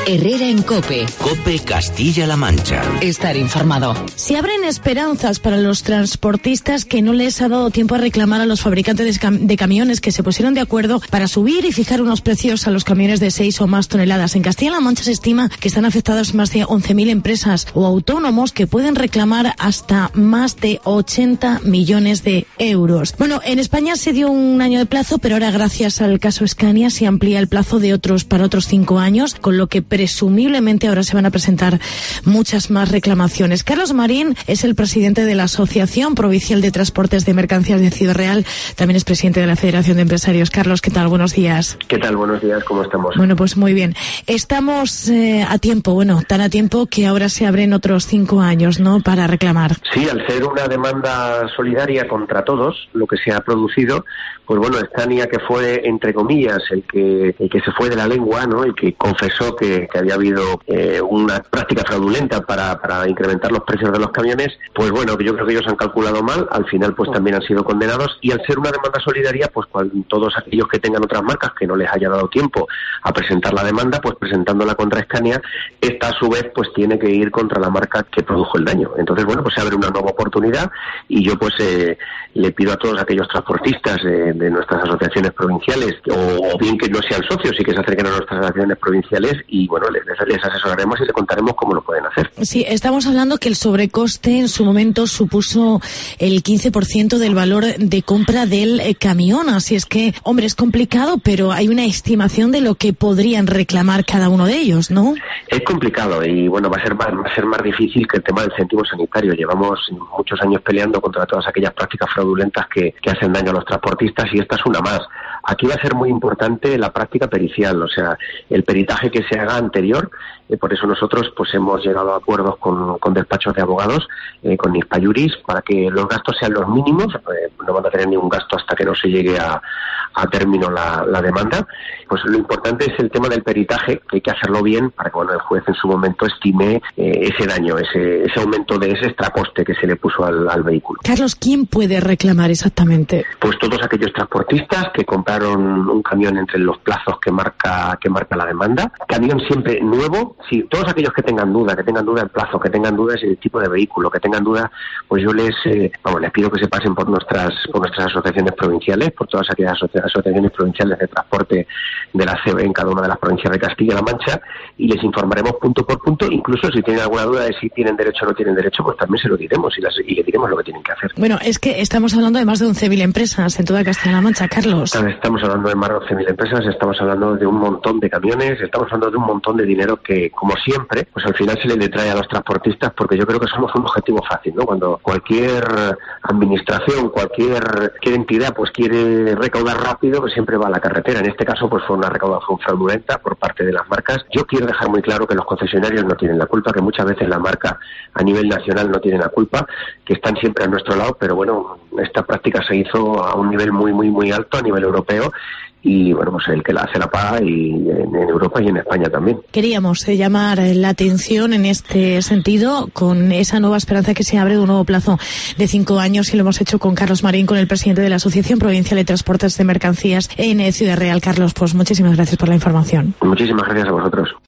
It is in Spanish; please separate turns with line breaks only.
Herrera en COPE.
COPE Castilla-La Mancha.
Estar informado.
Se abren esperanzas para los transportistas que no les ha dado tiempo a reclamar a los fabricantes de camiones que se pusieron de acuerdo para subir y fijar unos precios a los camiones de 6 o más toneladas. En Castilla-La Mancha se estima que están afectadas más de 11.000 empresas o autónomos que pueden reclamar hasta más de 80 millones de euros. Bueno, en España se dio un año de plazo, pero ahora gracias al caso Scania se amplía el plazo para otros 5 años, con lo que presumiblemente ahora se van a presentar muchas más reclamaciones. Carlos Marín es el presidente de la Asociación Provincial de Transportes de Mercancías de Ciudad Real, también es presidente de la Federación de Empresarios. Carlos, ¿qué tal? Buenos días.
¿Qué tal? Buenos días, ¿cómo estamos?
Bueno, pues muy bien. Estamos a tiempo, tan a tiempo que ahora se abren otros 5 años, ¿no?, para reclamar.
Sí, al ser una demanda solidaria contra todos, lo que se ha producido, pues bueno, Scania, que fue, entre comillas, el que se fue de la lengua, ¿no?, el que confesó que había habido una práctica fraudulenta para incrementar los precios de los camiones, pues bueno, yo creo que ellos han calculado mal, al final pues también han sido condenados, y al ser una demanda solidaria, pues todos aquellos que tengan otras marcas que no les haya dado tiempo a presentar la demanda, pues presentándola contra Scania, esta a su vez pues tiene que ir contra la marca que produjo el daño. Entonces bueno, pues se abre una nueva oportunidad, y yo pues le pido a todos aquellos transportistas de nuestras asociaciones provinciales, o bien que no sean socios y que se acerquen a nuestras asociaciones provinciales, y bueno, les asesoraremos y les contaremos cómo lo pueden hacer.
Sí, estamos hablando que el sobrecoste en su momento supuso el 15% del valor de compra del camión, así es que, hombre, es complicado, pero hay una estimación de lo que podrían reclamar cada uno de ellos, ¿no?
Es complicado y bueno, va a ser más difícil que el tema del céntimo sanitario. Llevamos muchos años peleando contra todas aquellas prácticas fraudulentas que hacen daño a los transportistas, y esta es una más. Aquí va a ser muy importante la práctica pericial, o sea, el peritaje que se haga anterior. Por eso nosotros pues hemos llegado a acuerdos con despachos de abogados, con Nispayuris, para que los gastos sean los mínimos. No van a tener ningún gasto hasta que no se llegue a término la demanda. Pues lo importante es el tema del peritaje, que hay que hacerlo bien para que el juez en su momento estime ese daño, ese aumento de ese extracoste que se le puso al vehículo.
Carlos, ¿quién puede reclamar exactamente?
Pues todos aquellos transportistas que compraron un camión entre los plazos que marca la demanda. Camión siempre nuevo. Sí, todos aquellos que tengan duda del plazo, que tengan dudas del tipo de vehículo, que tengan duda, pues yo les pido que se pasen por nuestras asociaciones provinciales, por todas aquellas asociaciones provinciales de transporte de la CEB en cada una de las provincias de Castilla-La Mancha, y les informaremos punto por punto. Incluso si tienen alguna duda de si tienen derecho o no tienen derecho, pues también se lo diremos y les diremos lo que tienen que hacer.
Bueno, es que estamos hablando de más de 11.000 empresas en toda Castilla-La Mancha, Carlos.
Estamos hablando de más de 11.000 empresas, estamos hablando de un montón de camiones, estamos hablando de un montón de dinero que, como siempre, pues al final se le detrae a los transportistas, porque yo creo que somos un objetivo fácil, ¿no? Cuando cualquier administración, cualquier entidad pues quiere recaudar rápido, pues siempre va a la carretera. En este caso pues fue una recaudación fraudulenta por parte de las marcas. Yo quiero dejar muy claro que los concesionarios no tienen la culpa, que muchas veces la marca a nivel nacional no tiene la culpa, que están siempre a nuestro lado, pero bueno, esta práctica se hizo a un nivel muy, muy, muy alto a nivel europeo, y bueno, pues el que la hace la paga, y en Europa y en España también.
Queríamos llamar la atención en este sentido con esa nueva esperanza que se abre de un nuevo plazo de 5 años, y lo hemos hecho con Carlos Marín, con el presidente de la Asociación Provincial de Transportes de Mercancías en Ciudad Real. Carlos, pues muchísimas gracias por la información.
Muchísimas gracias a vosotros.